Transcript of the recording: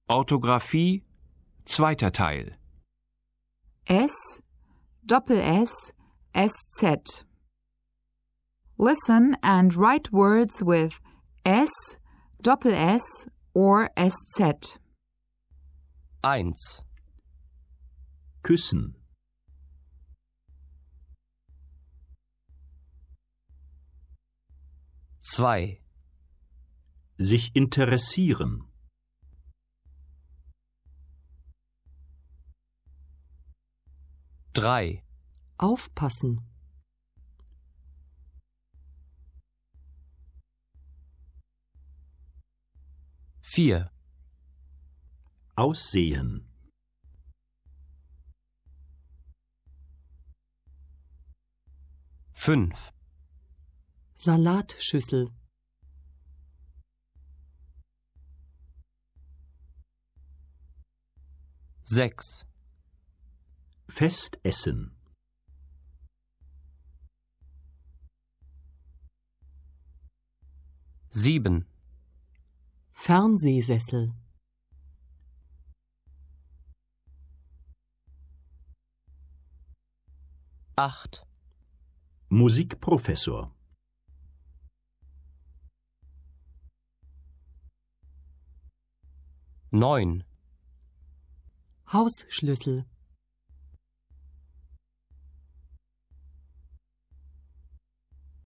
Orthographie, zweiter Teil. S, Doppel-S, SZ. Listen and write words with S, Doppel-S or SZ. 1. Küssen. 2. Sich interessieren. 3. Aufpassen. 4. Aussehen. 5. Salatschüssel. 6. Festessen. 7. Fernsehsessel. 8. Musikprofessor. 9. Hausschlüssel.